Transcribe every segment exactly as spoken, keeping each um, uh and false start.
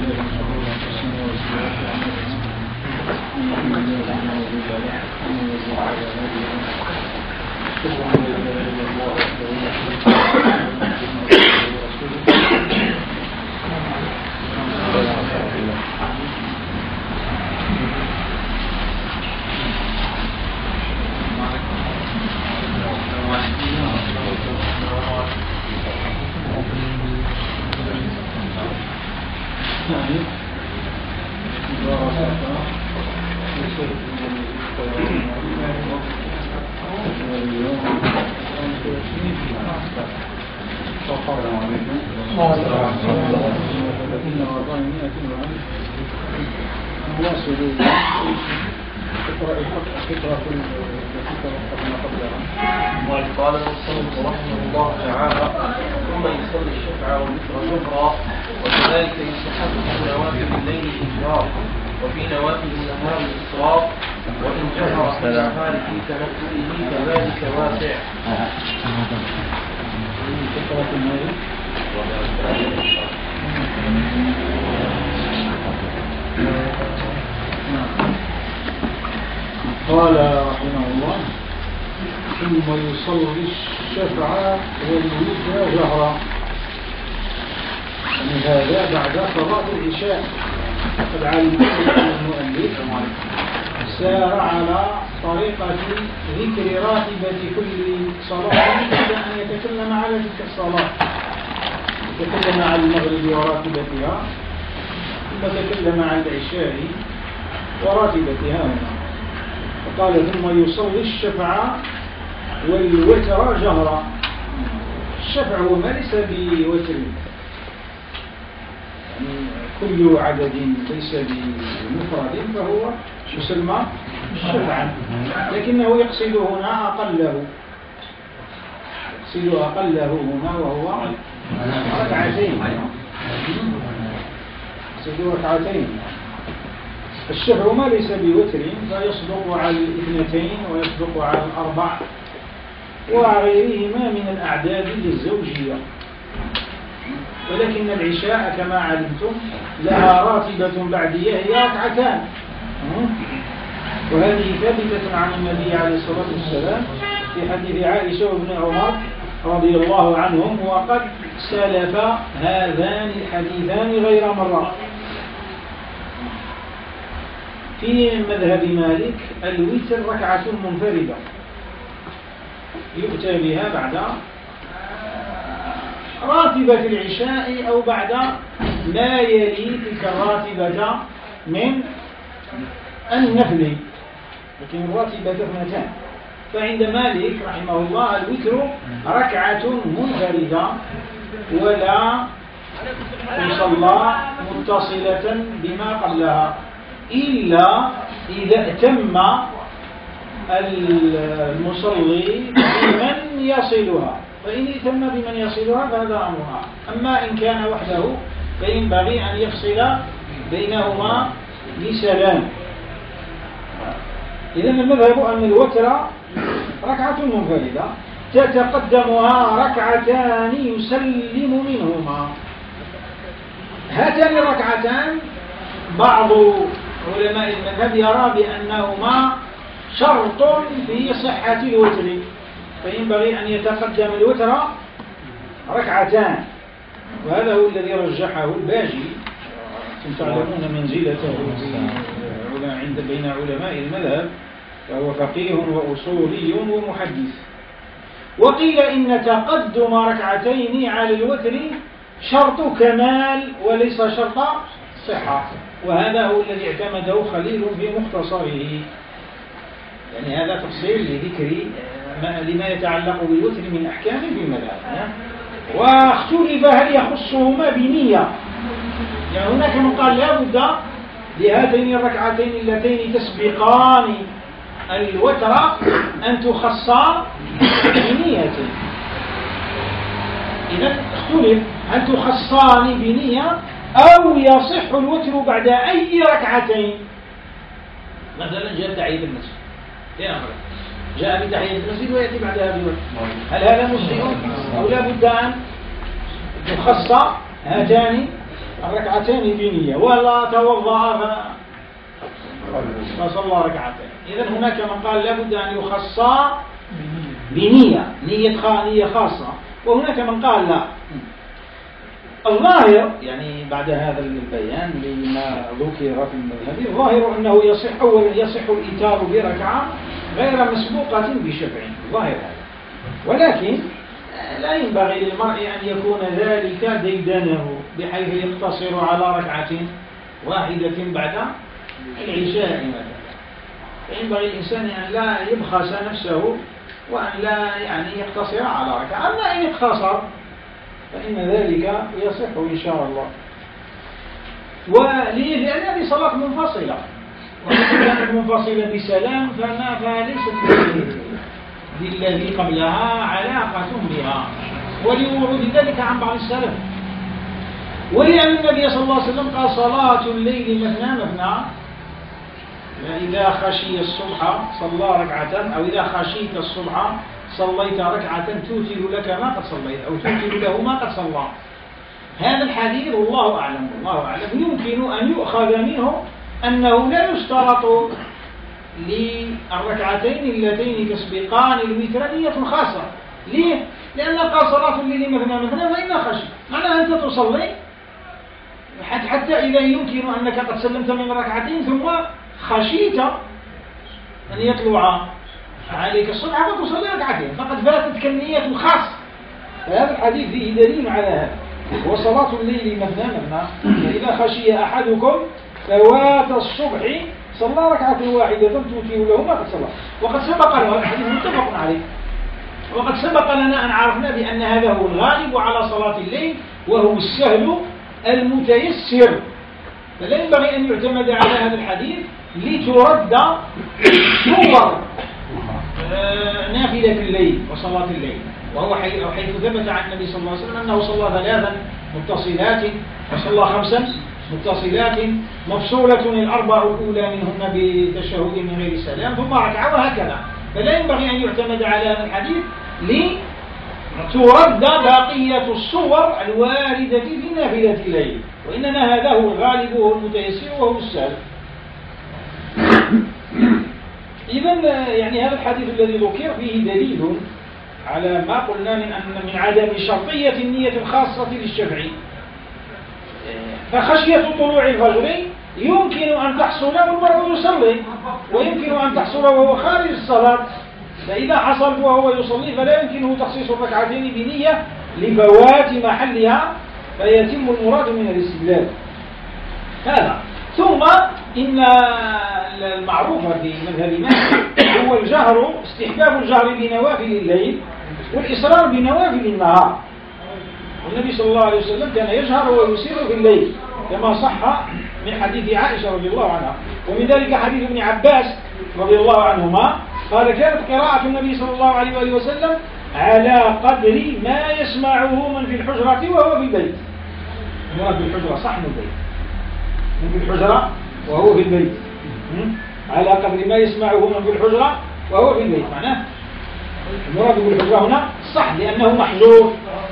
قال المصنف رحمه الله تعالى: ثم يصلي الشفع والوتر ظهرا، وكذلك يستحب في نوافل الليل الإجهار، وفي نوافل النهار الإسراف، وإن جهر في النهار في تنفله كذلك واسع. قال رحمه الله: ثم يصلي الشفع والوتر جهرا. يعني هذا بعد صلاة العشاء. قد علمت أن المؤلف سار على طريقة ذكر راتبة كل صلاة قبل أن يتكلم على تلك الصلاة. تكلم عن المغرب وراتبتها، ثم تكلم عن العشاء وراتبتها هنا. فقال: ثم يصلي الشفع والوتر جهرا. الشفع هو ما ليس بوتر، يعني كل عدد ليس بمفرد فهو يسمى شفعا، لكنه يقصد هنا أقله، يقصد أقله هنا وهو ركعتين، يقصد ركعتين. الشفع ما ليس بوتر فيصدق على الاثنتين ويصدق على الأربع وغيرهما من الأعداد الزوجية. ولكن العشاء كما علمتم لها راتبة بعدية هي ركعتان، وهذه ثابتة عن النبي عليه الصلاة والسلام في حديث عائشة وابن عمر رضي الله عنهم، وقد سلف هذان الحديثان غير مرة. في مذهب مالك الوتر ركعة منفردة يؤتى بها بعد راتبة العشاء أو بعد ما يلي تلك الراتبة من النفل، لكن الراتبة اثنتان. فعند مالك رحمه الله الوتر ركعة منفردة ولا تصلى متصلة بما قبلها، إلا إذا اتم المصلي بمن يصلها، فإن اتم بمن يصلها فهذا أمرها. أما إن كان وحده فينبغي أن يفصل بينهما بسلام. إذن المذهب أن الوتر ركعة منفردة تتقدمها ركعتان يسلم منهما. هاتان الركعتان بعض علماء المذهب يرى بأنهما شرط في صحة الوتر، فينبغي أن يتقدم الوتر ركعتان، وهذا هو الذي رجحه الباجي. تعلمون منزلته عند بين علماء المذهب، فهو فقيه وأصولي ومحدث. وقيل إن تقدم ركعتين على الوتر شرط كمال وليس شرط صحة، وهذا هو الذي اعتمده خليل في مختصره. يعني هذا تفصيل لذكر لما يتعلق بالوتر من أحكام في المذهب. واختلف هل يخصهما بنية، يعني هناك من قال لا بد لهاتين الركعتين اللتين تسبقان الوتر أن تخصا بنية. إذا اختلف هل تخصان بنية أو يصح الوتر بعد أي ركعتين. مثلا جاء تحية المسجد، جاء بتحية المسجد ويأتي بعدها بوتر، هل هذا مجزئ أو لا بد أن تخص هاتان الركعتين بنية ولا توضأ فصلى ركعتين. إذن هناك من قال لابد أن يخصى بنية، نية نية خاصة، وهناك من قال لا. الظاهر يعني بعد هذا البيان لما ذكر في المذهب، الظاهر أنه يصح أولا يصح الإيتار بركعة غير مسبوقة بشفع، ظاهر هذا. ولكن لا ينبغي للمرء أن يكون ذلك ديدنه بحيث يقتصر على ركعة واحدة بعد العشاء مثلا. فينبغي الإنسان أن لا يبخس نفسه وأن لا يعني يقتصر على ركعة. أما إن اقتصر فإن ذلك يصح إن شاء الله. وليه؟ لأن هذه صلاة منفصلة، وإذا كانت منفصلة بسلام فما فليست بالذي قبلها علاقة بها، ولورود ذلك عن بعض السلف. ولأن النبي صلى الله عليه وسلم قال صلاة الليل مثنى مثنى، إذا خشي الصبح صلى ركعة، أو إذا خشيت الصبح صليت ركعة توتر لك ما قد صليت، أو توتر له ما قد صلى. هذا الحديث والله أعلم والله أعلم يمكن أن يؤخذ منه أنه لا يشترط للركعتين اللتين تسبقان الوتر نية خاصة. ليه؟ لأن قال صلاة الليل مثنى مثنى فإن خشي، معناها أنت تصلي حتى إذا يمكن أنك قد سلمت من ركعتين ثم خشيت أن يطلع عليك الصبح فتصلي ركعتين، فقد فاتتك النية الخاصة. فهذا الحديث فيه دليل على هذا. وصلاة الليل مثنى مثنى، فإذا خشي أحدكم فوات الصبح صلى ركعة واحدة توتر له ما قد صلى. وقد سبق له الحديث متفق عليه، وقد سبق لنا أن عرفنا بأن هذا هو الغالب على صلاة الليل وهو السهل المتيسر. فلا ينبغي أن يعتمد على هذا الحديث لترد صور نافلة الليل وصلاة الليل، وهو حيث ثبت عن النبي صلى الله عليه وسلم أنه صلى ثلاثا متصلات وصلى خمسا متصلات مفصولة الأربع الأولى منهن بتشهد من غير سلام ثم ركعة، وهكذا. فلا ينبغي أن يعتمد على هذا الحديث لترد بقية الصور الواردة في نافلة الليل، وإنما هذا هو الغالب وهو المتيسر وهو السهل. إذن يعني هذا الحديث الذي ذكر فيه دليل على ما قلنا من أن من عدم شرطية النية الخاصة للشفعي. فخشية طلوع الفجر يمكن أن تحصل والمرء يصلي، ويمكن أن تحصل وهو خارج الصلاة. فإذا حصل وهو يصلي فلا يمكنه تخصيص الركعتين بنية لفوات محلها، فيتم المراد من الاستدلال هذا. ثم إن المعروف في مذهب مالك هو الجهر، استحباب الجهر بنوافل الليل والإصرار بنوافل النهار. والنبي صلى الله عليه وسلم كان يجهر ويسر في الليل كما صح من حديث عائشة رضي الله عنها، ومن ذلك حديث ابن عباس رضي الله عنهما قال كانت قراءة النبي صلى الله عليه وآله وسلم على قدر ما يسمعه من في الحجرة وهو في البيت. المراد بالحجرة صحن البيت، من في الحجرة وهو في البيت، على قدر ما يسمعه من في الحجرة وهو في البيت. معناه المراد بالحجرة هنا صح لأنه محجور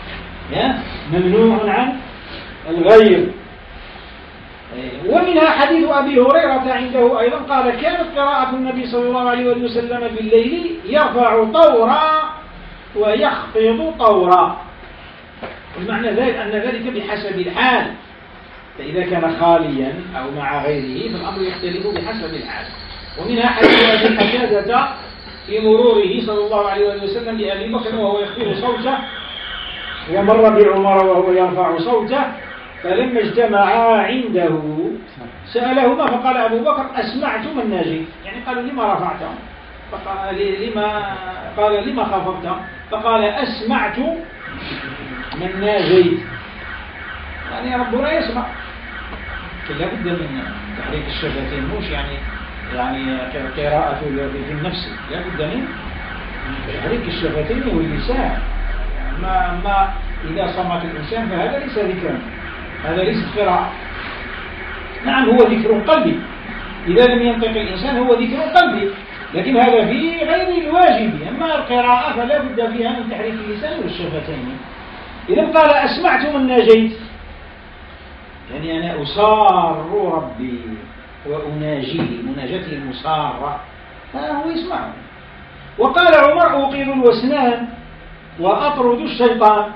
ممنوع عن الغير. ومنها حديث أبي هريرة عنده أيضا قال كانت قراءة النبي صلى الله عليه وسلم بالليل يرفع طورا ويخفض طورا. المعنى ذلك أن ذلك بحسب الحال، فإذا كان خاليا أو مع غيره فالأمر يختلف بحسب الحال. ومنها حديث أبي حجاجة في مروره صلى الله عليه وسلم لأبي بكر وهو يخفض صوته، ومر بعمر وهو يرفع صوته، فلما اجتمعا عنده سألهما فقال أبو بكر أسمعتم الناجي، يعني قالوا لما رفعت؟ فقال لما قال لما خفضت؟ فقال أسمعت من ناجيت، يعني ربنا يسمع. لا بد من تحريك الشفتين، مش يعني يعني قراءة في النفس، لا بد من تحريك الشفتين واللسان. يعني ما ما إذا صمت الإنسان فهذا ليس ذكرا، هذا ليس قراءة. نعم هو ذكر قلبي، إذا لم ينطق الإنسان هو ذكر قلبي، لكن هذا في غير الواجب. أما القراءة فلا بد فيها من تحريك اللسان والشفتين. إذا قال أسمعت من ناجيت، يعني أنا أسار ربي وأناجيه مناجته المسارة فهو يسمعه. وقال عمر أوقظ الوسنان وأطرد الشيطان.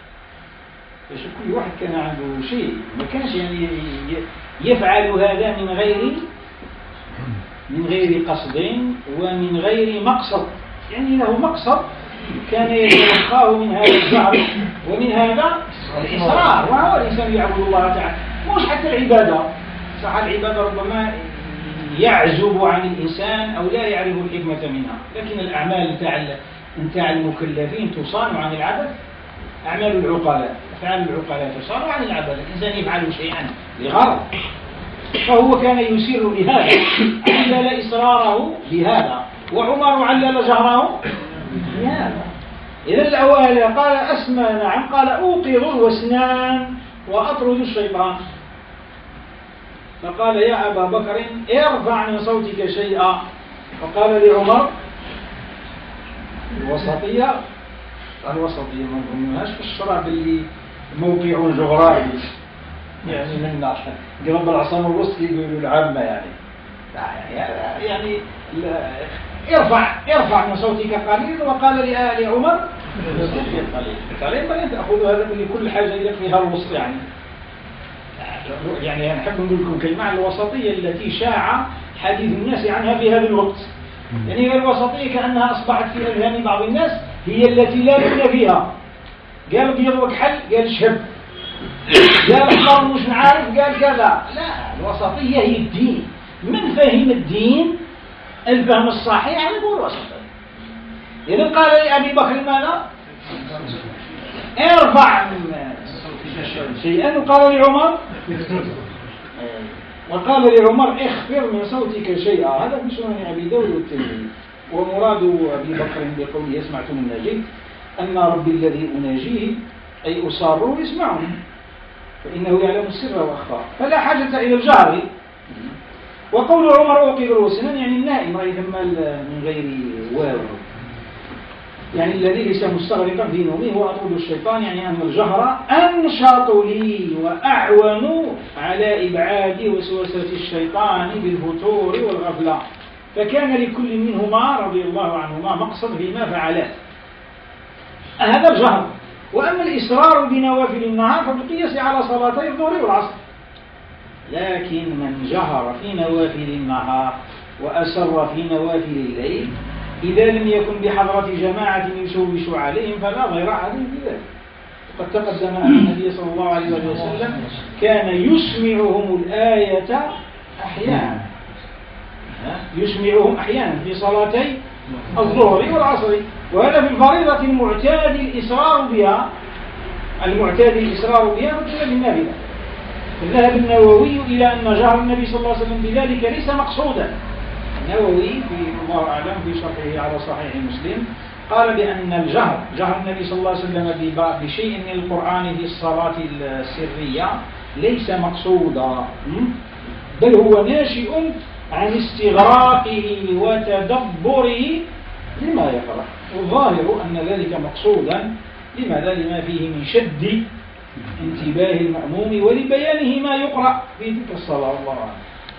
كل واحد كان عنده شيء ما كانش يعني يفعل هذا من غير من غير قصد ومن غير مقصد، يعني له مقصد كان يتلقاه من هذا الجهر ومن هذا الإصرار. وهو الإنسان يعبد الله تعالى، مش حتى العبادة، صح العبادة ربما يعزب عن الإنسان أو لا يعرف الحكمة منها، لكن الأعمال نتاع المكلفين تصان عن العبد. أعمال العقلاء أفعال العقلاء تصان عن العبد. الإنسان يفعل شيئا لغرض، فهو كان يسر بهذا، علل إصراره بهذا، وعمر علل جهره بهذا. إذا الأول قال أسمى نعم، قال أوقظ الوسنان وأطرد الشيطان. فقال يا أبا بكر ارفع من صوتك شيئا. فقال لعمر الوسطية، الوسطية ما نفهموهاش في الشرع باللي موقع جغرافي، يعني من قرب العصام الوسطي يقولوا العامة يعني يعني ارفع ارفع من صوتك قليلا. وقال لعمر قليل ما تأخذ هذا من كل حاجة يكفيها الوسط. يعني يعني نحب نقول لكم كلمة عن الوسطية التي شاع حديث الناس عنها في هذا الوقت. يعني الوسطية كأنها أصبحت في أذهان بعض الناس هي التي لا بد فيها. قال بيض وكحل، قال شب، قال احمر مش عارف، قال كذا. لا، الوسطية هي الدين. من فهم الدين الفهم الصحيح يقول وسطية. إذا قال لأبي بكر ماذا؟ ارفع شيئا. وقال لعمر وقال لعمر اخفر من صوتك شيئا. هذا في سنن أبي داود والترمذي. ومراد أبي بكر بقوله يسمعتم الناجي أن ربي الذي أناجيه أي أصاره يسمعه، فإنه يعلم السر وأخفى، فلا حاجة إلى الجهر. وقول عمر أوقظ الوسنان يعني النائم رأي ثمال من غير واو، يعني الذي ليس مستغرقا في نومه. وأطرد الشيطان يعني أن الجهر أنشط لي وأعون على إبعاد وسوسة الشيطان بالفتور والغفلة. فكان لكل منهما رضي الله عنهما مقصد فيما فعله، هذا الجهر. وأما الإصرار بنوافل النهار فبقياس على صلاتي الظهر والعصر. لكن من جهر في نوافل النهار وأسر في نوافل الليل إذا لم يكن بحضرة جماعة يشوش عليهم فلا غير عليهم بذلك. وقد تقدم أن النبي صلى الله عليه وسلم كان يسمعهم الآية أحيانا، يسمعهم أحيانا في صلاتي الظهر والعصر. وهذا في الفريضة المعتاد الإصرار بها، المعتاد الإصرار بها مثل النافلة. ذهب النووي إلى أن جهر النبي صلى الله عليه وسلم بذلك ليس مقصودا. النووي في الله أعلم في شرحه على صحيح مسلم قال بأن الجهر جهر النبي صلى الله عليه وسلم بشيء من القرآن في الصلاة السرية ليس مقصودا، بل هو ناشئ عن استغراقه وتدبره لما يقرأ. والظاهر أن ذلك مقصودا. لماذا؟ لما فيه من شد انتباه المأموم ولبيانه ما يقرأ في تلك الصلاة. الله عنه.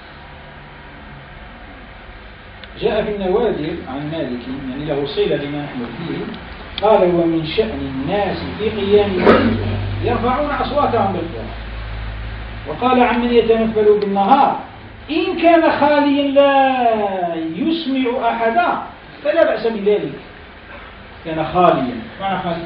جاء في النوادر عن مالك يعني له صلة بما نحن فيه قال ومن شأن الناس في قيام الليل يرفعون أصواتهم بالقراءة. وقال عمن يتنفل بالنهار إن كان خاليا لا يسمع أحدا فلا بأس بذلك. كان خاليا معنى خاليا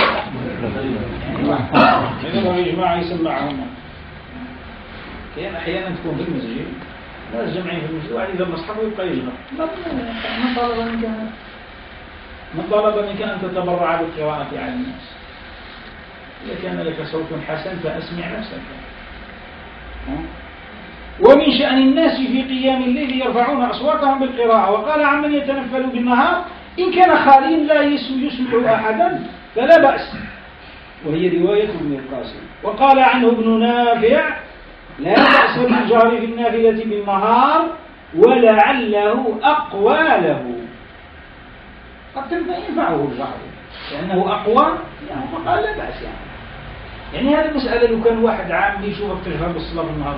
يعني يا جماعة يسمعهم. كان أحيانا تكون في المسجد ناس جمعين في المسجد وعلي إذا مصحبه يبقى يجمع. من طلب منك من طلب منك أن تتبرع بالقراءة على الناس؟ إذا كان لك صوت حسن فأسمع نفسك. ومن شأن الناس في قيام الليل يرفعون أصواتهم بالقراءة. وقال عمن يتنفل بالنهار إن كان خالين لا يسمع أحدا فلا بأس، وهي رواية ابن القاسم. وقال عنه ابن نافع لا بأس بالجهر في النافلة بالنهار ولعله أقوى له. قد ينفعه الجهر لأنه أقوى يعني فقال لا بأس يعني. يعني هذه المسألة لو كان واحد عام يشوفك تجهر بالصلاة في النهار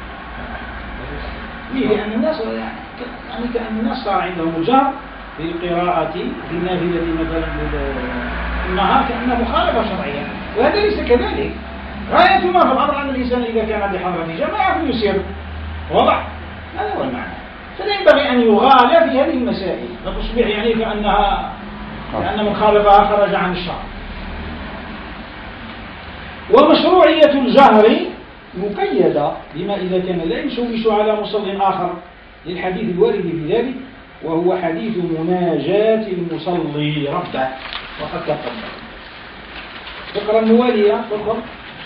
ليه؟ لأن الناس يعني كأن الناس صار عندهم الجهر في القراءة في النافلة مثلا في النهار كأنها مخالفة شرعية، وهذا ليس كذلك. غاية ما في الأمر أن الإنسان إذا كان بحضرة جماعة فليسير، واضح؟ هذا هو المعنى. فلا ينبغي أن يغالى في هذه المسائل فتصبح يعني كأنها كأن من خالفها خرج عن الشرع. ومشروعية الجهر مقيدة بما إذا كان لا يشوش على مصل آخر للحديث الوارد في ذلك، وهو حديث مناجاة المصلي ربه وقد تقدم. فقرة الموالية فقرة.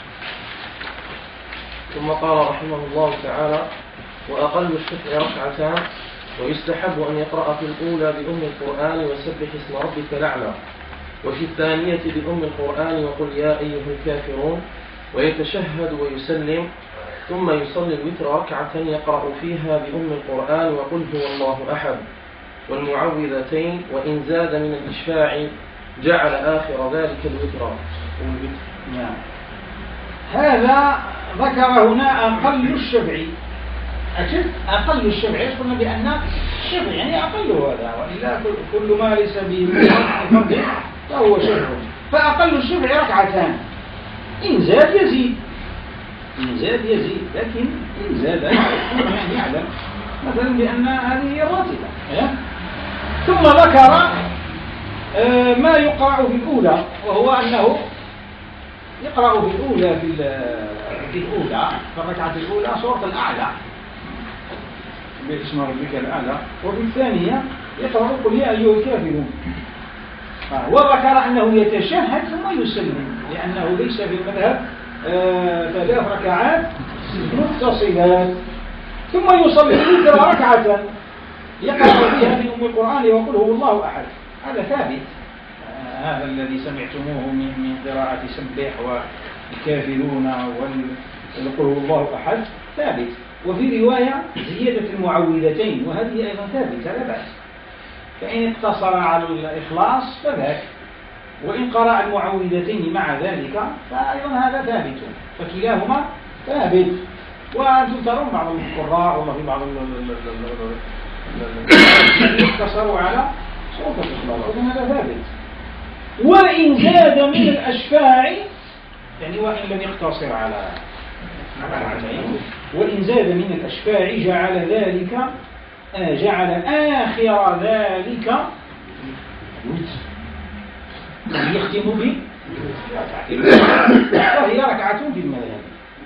ثم قال رحمه الله تعالى: وأقل الشفع ركعتان، ويستحب أن يقرأ في الأولى بأم القرآن وسبح اسم ربك الأعلى، وفي الثانية بأم القرآن وقل يا أيها الكافرون، ويتشهد ويسلم، ثم يصلي الوتر ركعة يقرأ فيها بأم القرآن وقل هو الله أحد والمعوذتين، وإن زاد من الإشفاع جعل آخر ذلك الوتر. نعم. هذا ذكر هنا أقل الشفع. أكيد أقل الشفع يقولون بأن الشفع يعني أقل هذا، وإلا كل ما ليس به فهو شفع. فأقل الشفع ركعتان، إن زاد يزيد، إن زاد يزيد، لكن إن زاد يعني يعلم مثلا بأن هذه هي الراتبة. ثم ذكر ما يقرأ في الأولى، وهو أنه يقرأ في الأولى في الأولى في الركعة الأولى سورة الأعلى باسم ربك الأعلى، وفي الثانية يقرأ قل يا أيها الكافرون. وذكر أنه يتشهد ثم يسلم، لأنه ليس في المذهب ثلاث ركعات متصلات، ثم يصلي الوتر ركعة يقرأ فيها بأم القرآن وقل هو الله أحد. هذا ثابت، هذا الذي سمعتموه من من قراءة سبح والكافرون وقل هو الله أحد ثابت. وفي رواية زيادة المعوذتين، وهذه أيضا ثابتة لا بأس، فإن اقتصر على الإخلاص فذاك، وإن قرأ المعوذتين مع ذلك فأيضا هذا ثابت، فكلاهما ثابت. وأنتم ترون بعض القراء والله في بعض اقتصروا على صوت الإخلاص، وإن هذا ثابت. وإن زاد من الأشفاع يعني وإن لم يقتصر على وإن زاد من الأشفاع جعل ذلك آه جعل آخر ذلك يختم به وهي ركعة في المذهب.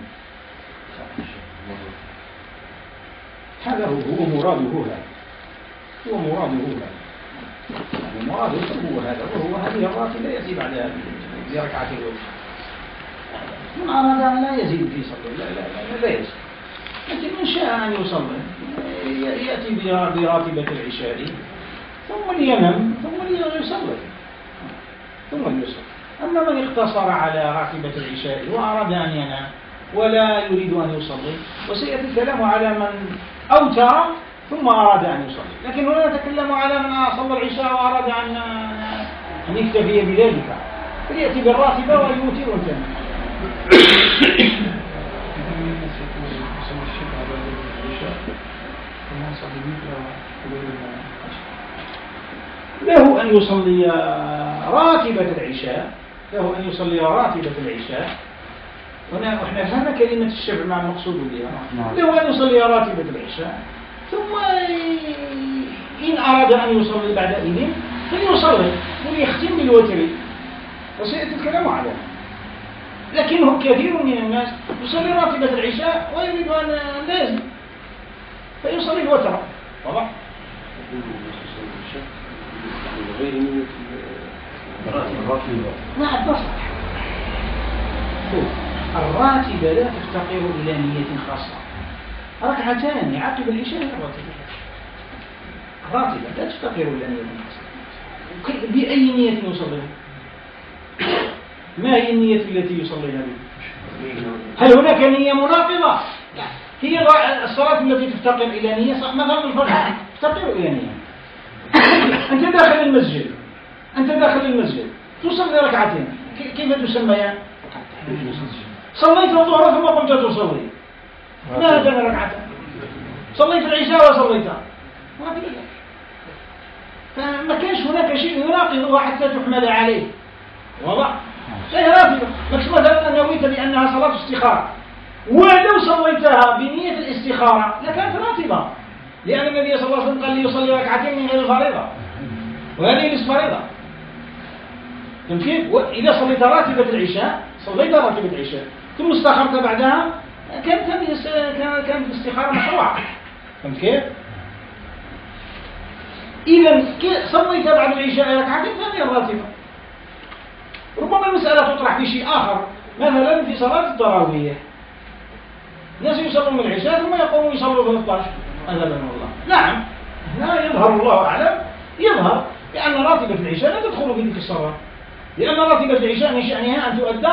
هذا هو مراده هذا هو مراده هذا يعني مراده هو هذا، وهو هذه الراتبة يأتي بعد هذه بركعة الوتر. من أراد أن لا يزيد في صلاة لا لا لا, لا يزيد، لكن من شاء أن يصلي يأتي براتبة العشاء ثم لينام ثم ليصلي ثم ليصلي. أما من اقتصر على راتبة العشاء وأراد أن ينام ولا يريد أن يصلي، وسيأتي الكلام على من أوتر ثم أراد أن يصلي، لكن هنا نتكلم على من صلى العشاء وأراد أن أن يكتفي بذلك، فليأتي بالراتبة ويوتر وينام. له أن يصلي راتبة العشاء له أن يصلي راتبة العشاء هنا وإحنا فهمنا كلمة الشفع مع المقصود بها. له أن يصلي راتبة العشاء، ثم إن أراد أن يصلي بعد إذن فليصلي وليختم بالوتر، وسيأتي الكلام على هذا. لكنه كثير من الناس يصلي راتبة العشاء ويريد أن لا يزيد فيصلي الوتر. واضح؟ غير نية الراتبة. نعم تصح. الراتبة لا تفتقر إلى نية خاصة. ركعتان عقب العشاء الراتبة. الراتبة لا تفتقر إلى نية خاصة. بأي نية يصلي؟ ما هي النية التي يصليها بها؟ هل هناك نية مناقضة؟ لا، هي الصلاة التي تفتقر إلى نية. مثلا الفجر تفتقر إلى نية. أنت داخل المسجد أنت داخل المسجد تصلي ركعتين، كيف تسميان؟ صليت الظهر ثم قمت تصلي ما دام ركعة، صليت العشاء وصليتها ما في إلا، فما كانش هناك شيء يناقضها حتى تحمل عليه. واضح؟ شيء راتبة، مش مثلا أن نويت بأنها صلاة استخارة ولو صليتها بنية الاستخارة لكانت راتبة، لأن النبي صلى الله عليه وسلم قال لي يصلي ركعتين من غير الفريضة وهذه نصف فريضة. فهمت كيف؟ وإذا صليت راتبة العشاء صليت راتبة العشاء ثم استخرت بعدها كانت هذه كانت الاستخارة مشروعة. فهمت كيف؟ إذا صليت بعد العشاء ركعتين فهذه الراتبة. ربما المسألة تطرح في شيء آخر، مثلا في صلاة التراويح الناس يصلون العشاء ثم يقومون يصلوا ثلاثة عشر مثلا. والله نعم هنا يظهر الله أعلم يظهر لأن راتبة العشاء لا تدخل في تلك الصلاة، لأن راتبة العشاء من شأنها أن تؤدى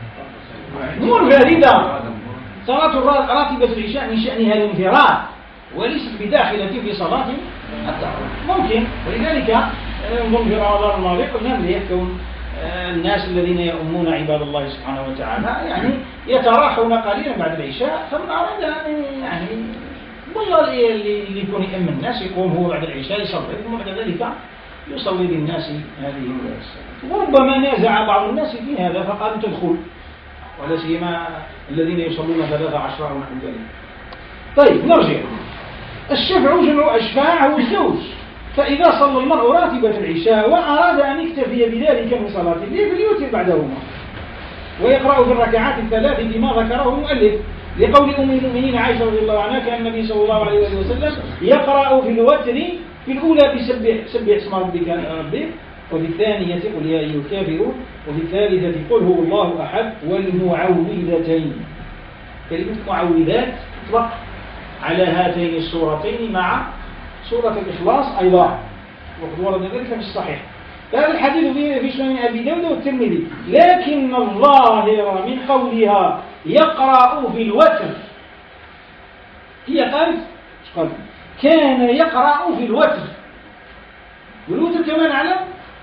منفردة. صلاة راتبة العشاء من شأنها الانفراد وليست بداخلة في صلاة التراويح. ممكن، ولذلك نظن في رمضان الماضي قلنا مليح كون الناس الذين يؤمون عباد الله سبحانه وتعالى يعني يتراحون قليلا بعد العشاء، فمن أراد أن يعني والله اللي يكون يأمن الناس يقوم هو بعد العشاء يصلي ثم بعد ذلك يصلي للناس هذه الصلاة. وربما نازع بعض الناس في هذا فقالوا تدخل، ولا سيما الذين يصلون ثلاثة عشر أو نحو ذلك. طيب نرجع. الشفع جمع أشفاع هو الزوج، فإذا صلى المرء راتبة العشاء وأراد أن يكتفي بذلك من صلاة الليل فليوتر بعدهما ويقرأ في الركعات الثلاث بما ذكره المؤلف، لقول أم المؤمنين عائشة رضي الله عنها كان النبي صلى الله عليه وسلم يقرأ في الوتر في الأولى بسبح سبح اسم ربك ربك، وفي الثانية قل يا أيها الكافرون، وفي الثالثة قل هو الله أحد، والمعوذتين. كلمة معوذات تطلق على هاتين السورتين مع سورة الإخلاص أيضا، وقد ورد ذلك في الصحيح. هذا الحديث في سنن أبي داود والترمذي، لكن الظاهر من قولها يقرأ في الوتر هي قالت قال كان يقرأ في الوتر، والوتر كما نعلم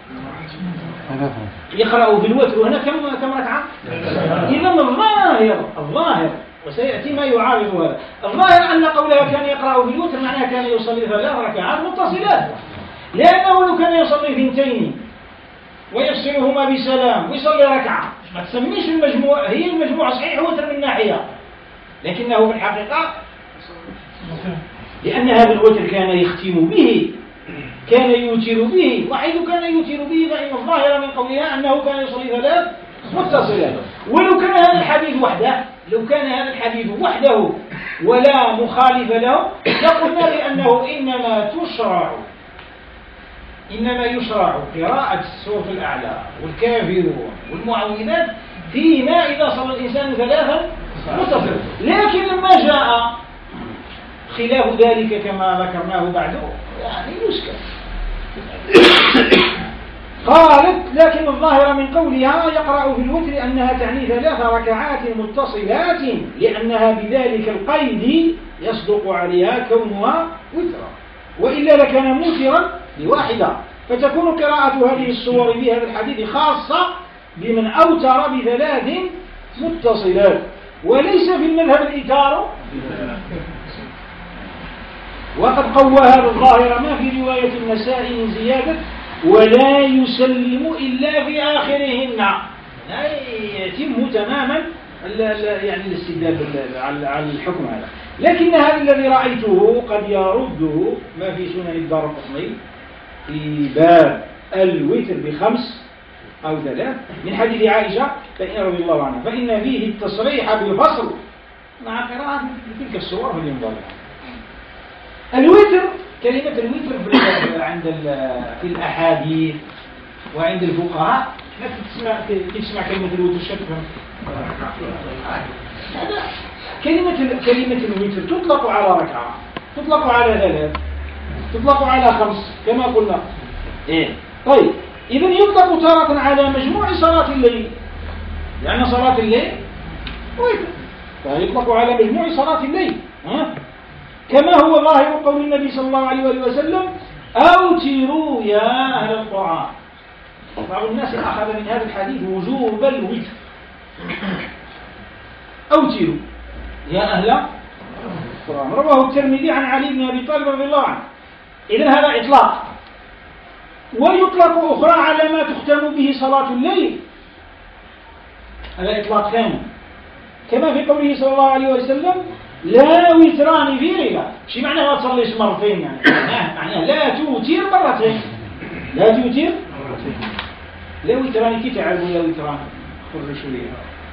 يقرأ في الوتر، وهنا كم كم ركعة؟ إذا الظاهر الظاهر وسيأتي ما يعارض هذا. الظاهر أن قولها كان يقرأ في الوتر معناها كان يصلي ثلاث ركعات متصلات، لأنه لو كان يصلي ثنتين ويفصلهما بسلام ويصلي ركعة ما تسميش المجموع، هي المجموع صحيح وتر من ناحية، لكنه في الحقيقة لأن هذا الوتر كان يختم به، كان يوتر به، وحيث كان يوتر به فإن الظاهر من قولها أنه كان يصلي ثلاث متصلات. ولو كان هذا الحديث وحده لو كان هذا الحديث وحده ولا مخالف له لقلنا بأنه إنما تشرع إنما يشرع قراءة السورة الأعلى والكافرون والمعوذات فيما إذا صلى الإنسان ثلاثا متصلا، لكن لما جاء خلاف ذلك كما ذكرناه بعده يعني يسكت. قالت لكن الظاهر من قولها يقرأ في الوتر أنها تعني ثلاث ركعات متصلات، لأنها بذلك القيد يصدق عليها كونها وترا، وإلا لكان موترا لواحدة، فتكون قراءة هذه السور بهذا الحديث خاصة بمن أوتر بثلاث متصلات، وليس في المذهب الإيتار. وقد قوى هذا الظاهر ما في رواية النسائي من زيادة ولا يسلم إلا في آخرهن، لا يتم تماما يعني الاستدلال على الحكم هذا. لكن هذا الذي رأيته قد يرده ما في سنن الدارقطني في باب الوتر بخمس أو ثلاث من حديث عائشة فإن رضي الله عنها، فإن فيه التصريح بالفصل مع قراءة تلك السور في المضارع. الوتر كلمة الوتر عند في الأحاديث وعند الفقهاء ما تسمع تسمع كلمة الوتر شكرا. هذا كلمة كلمة الوتر تطلق على ركعة، تطلق على ثلاث، تطلق على خمس كما قلنا. إيه طيب إذن يطلق تارة على مجموع صلاة الليل، لأن صلاة الليل وتر، فيطلق على مجموع صلاة الليل ها؟ كما هو ظاهر قول النبي صلى الله عليه وسلم أوتروا يا أهل الطعام. بعض الناس أخذ من هذا الحديث وجوب الوتر أوتروا يا أهل القرآن. رواه الترمذي عن علي بن أبي طالب رضي الله عنه. إذن هذا إطلاق، ويطلق أخرى على ما تختم به صلاة الليل، هذا إطلاق ثاني، كما في قوله صلى الله عليه وسلم لا وتران في ليلة. شي معنى ما تصليش مرتين؟ يعني معناه لا توتر مرتين، لا توتر لا وتران. كيف تعرفوا لا وتران؟ خرجوا لي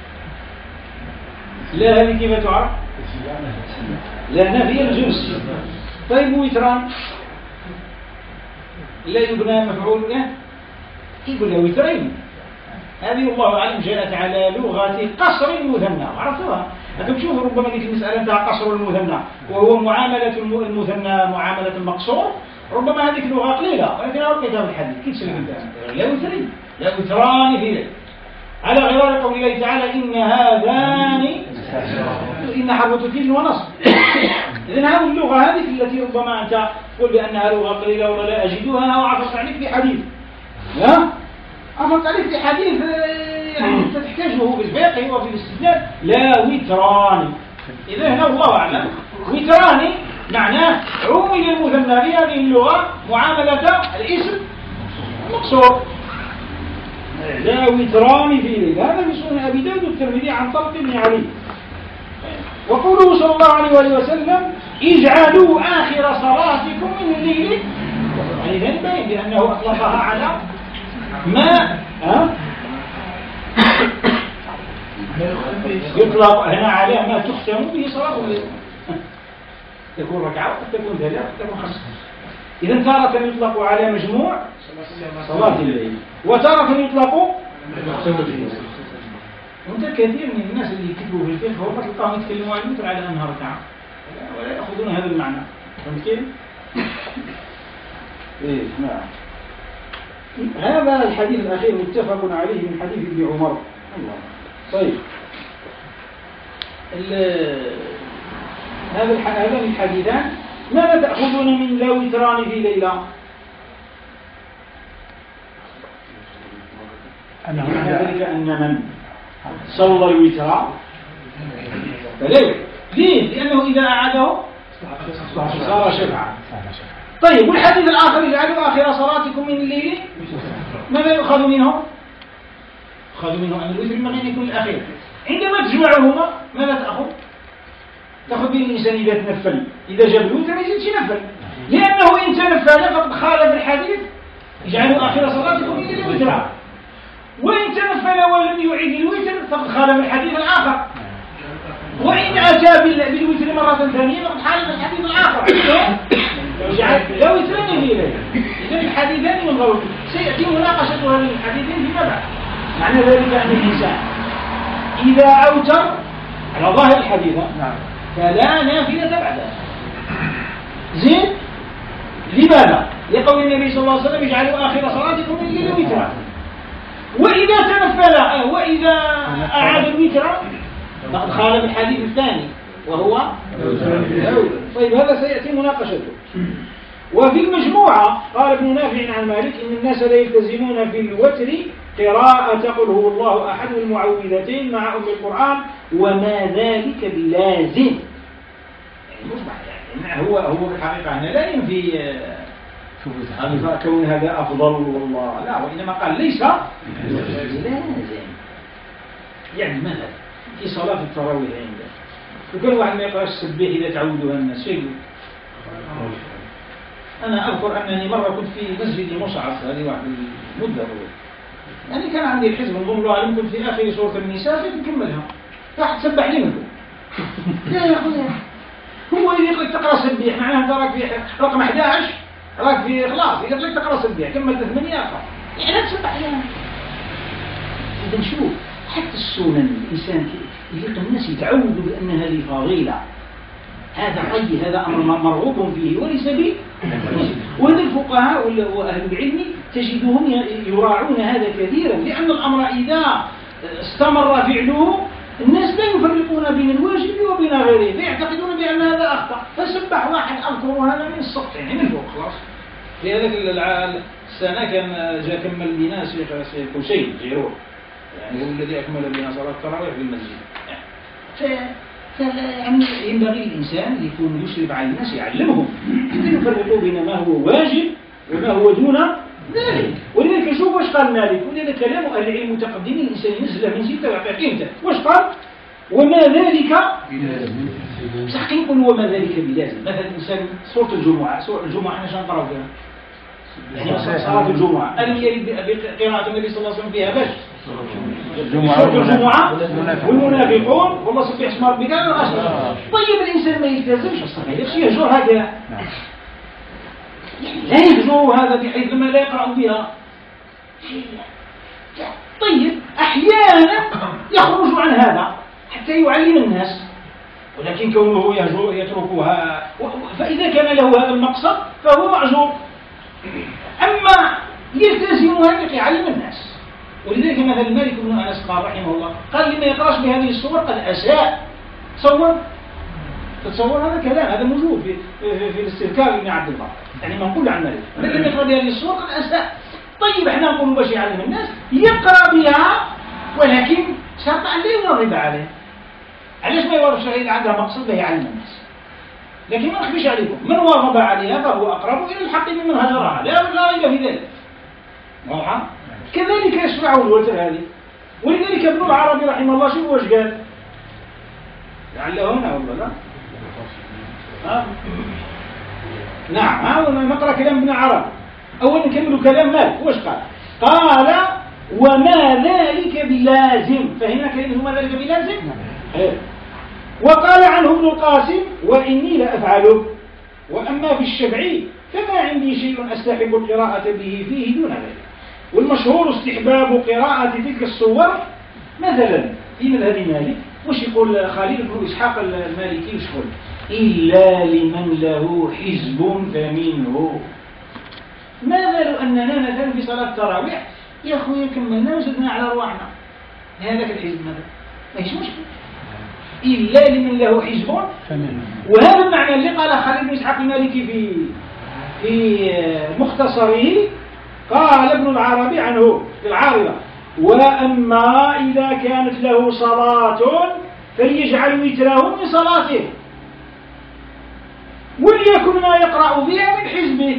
لا، هذه كيف تعرف؟ لا نفي الجنس. طيب وتران لا يبنى مفعول له، يقول له وترين. هذه الله أعلم جاءت على لغة قصر المثنى، عرفتوها؟ لكن شوفوا ربما ديك المسألة تاع قصر المثنى وهو معاملة المثنى معاملة المقصور، ربما هذيك لغة قليلة، ولكن أرى كتاب الحديث كيف سلم لا وترين لا وتران في ليل، على غرار قول الله تعالى إن هذان إن حرف تكيل ونصب. إذن هذه اللغة هذه التي ربما أنت تقول بأنها لغة قليلة ولا لا أجدها، أو عرفت عليك في حديث، لا عرفت عليك في حديث يعني أنت تحتاجه في الفقه وفي الاستدلال. لا وتران. إذن هنا الله أعلم وتران معناه عمل المثنى في هذه اللغة معاملة الاسم المقصور. لا وتران في ليل، هذا في سنن أبي داود والترمذي عن طلق بن علي. وقوله صلى الله عليه وآله وسلم اجعلوا آخر صلاتكم من الليل، يعني ذلك باين بأنه أطلقها على ما ها؟ يطلق هنا على ما تختم به صلاة الليل، تكون ركعة قد تكون ثلاثة قد تكون خمسة. إذا تارة يطلق على مجموع صلاة الليل، وتارة يطلق وانت كثير من الناس اللي يكتبوا في الفقه هم تلقاهم يتكلموا عن الوتر على انها ركعه ولا ياخذون هذا المعنى. فهمت كيف؟ ايه نعم. هذا الحديث الاخير متفق عليه من حديث ابن عمر. الله. طيب هذا هذان الحديثان ماذا تاخذون من لا وتران في ليله؟ أن ذلك أن من صلى الوتر فليل. ليه؟ لأنه إذا أعاده صار شفعا. طيب والحديث الآخر اجعلوا آخر صلاتكم من الليل، ماذا يؤخذ منه؟ يؤخذ منه أن الوتر ينبغي أن يكون الأخير. عندما تجمعهما ماذا تأخذ؟ تأخذ به الإنسان إذا تنفل، إذا جاب الوتر يزيد ينفل، لأنه إن تنفل فقد خالف الحديث اجعلوا آخر صلاتكم من الليل وترا، وإن تنفل ولم يعيد الوتر فقد خالف الحديث الآخر، وإن أتى بالوتر مرة ثانية فقد خالف الحديث الآخر. لا وترين في ليلة. إذن الحديثان من غير سيأتي مناقشة هذين الحديثين فيما بعد. معنى ذلك أن الإنسان إذا أوتر على ظاهر الحديث فلا نافلة بعدها. زين؟ لماذا؟ لقول النبي صلى الله عليه وسلم اجعلوا آخر صلاتكم من الليل وترا. وإذا تنفل وإذا أعاد الوتر فقد خالف الحديث الثاني وهو طيب هذا سيأتي مناقشته. وفي المجموعة قال ابن نافع عن مالك إن الناس لا يلتزمون في الوتر قراءة قل هو الله أحد المعوذتين مع أم القرآن وما ذلك بلازم. يعني مصبح يعني هو هو الحقيقة هنا لا ينفي كون هذا أفضل والله لا، وإنما قال ليس لازم. يعني مثلا في صلاة التراويح عنده وكل واحد ما يقرأ السبيح إذا تعودها الناس يقول. أنا أذكر أنني مرة كنت في مسجد مصعب هذه واحد المدة يعني كان عندي الحزب نظم له علم كنت في آخر سورة النساء فنكملها راح تسبح لي منه. لا يا أخويا هو يقول لك تقرأ سبيح معناها تراك في رقم أحد عشر راك في إخلاص يقول لك تقرأ سبيح كملت ثمانية أخر يعني لا تسبح لها. إذا نشوف حتى السنن الإنسان يلقى الناس يتعودوا بأن هذه فضيلة، هذا طيب هذا أمر مرغوب فيه وليس به. وهذا الفقهاء وأهل العلم تجدهم يراعون هذا كثيرا، لأن الأمر إذا استمر فعله الناس لا يفرقون بين الواجب وبين غيره فيعتقدون بأن هذا أخطأ فسبح واحد أذكر هذا من السقط يعني من فوق خلاص. في هذاك السنة كان جاء كمل لنا شيخ حسين جيرون يعني هو الذي أكمل بنا صلاة التراويح في المسجد. ف... ف... يعني ينبغي الإنسان يكون يشرف على الناس يعلمهم حتى يفرقوا بين ما هو واجب وما هو دون ذلك. ولذلك شوف واش قال مالك، ولذلك كلام أهل العلم المتقدمين الإنسان ينزل من ستة ويعطيك قيمته. واش قال؟ وما ذلك بلازم. بصح كي نقول وما ذلك بلازم، مثلا الإنسان سورة الجمعة، سورة الجمعة احنا شنو نقراو فيها؟ يعني صلاة الجمعة ألم يرد بقراءة النبي صلى الله عليه وسلم فيها باش؟ سورة الجمعة والمنافقون والله سبح اسم ربك الأعلى. طيب الإنسان ما يلتزمش الصلاة يخشى يهجر هذا، يعني لا يهجر هذا بحيث لما لا يقرأ بها. طيب أحيانا يخرج عن هذا حتى يعلم الناس، ولكن كونه يهجر يتركها، فإذا كان له هذا المقصد فهو معذور. أما يلتزمها يعلم الناس. ولذلك مثلا مالك بن أنس قال رحمه الله قال لما يقرأش بهذه الصور قد أساء. تصور تتصور هذا كلام، هذا موجود في في, في الاستذكار ابن عبد البر، يعني ما نقول عن مالك من لم يقرأ بهذه الصور قد أساء. طيب احنا نقول باش يعلم الناس يقرأ بها، ولكن شرط أن لا يواظب عليه. علاش ما يواظبش عليه؟ عندها مقصد لا يعلم الناس. لكن ما نخفيش عليكم من واظب عليها فهو أقرب إلى الحق ممن هجرها، لا ريب في ذلك. واضحة؟ كذلك يشرعه الوتر هذه. ولذلك ابن العربي رحمه الله شو واش قال؟ لعله هنا والله لا؟ ها؟ نعم، ها نقرأ كلام ابن العربي. أولا نكمل كلام مالك، واش قال؟ قال وما ذلك بلازم. فهمنا كلمة وما ذلك بلازم؟ نعم. وقال عنه ابن القاسم وإني لأفعله. وأما في الشفعي فما عندي شيء أستحب القراءة به فيه دون ذلك. والمشهور استحباب قراءة تلك الصور مثلا في مذهب مالك. وش يقول خالد بن إسحاق المالكي؟ وش يقول؟ إلا لمن له حزب فمنه. ما بال أننا مثلا في صلاة التراويح يا أخوي كملنا وزدنا على رواحنا هذاك الحزب ماذا؟ ما هيش مشكلة. إلا لمن له حزب فمنه. وهذا المعنى اللي قال خالد بن إسحاق المالكي في في مختصره قال ابن العربي عنه في العارضة وأما إذا كانت له صلاة فليجعل وتره من صلاته وليكن ما يقرأ بها من حزبه.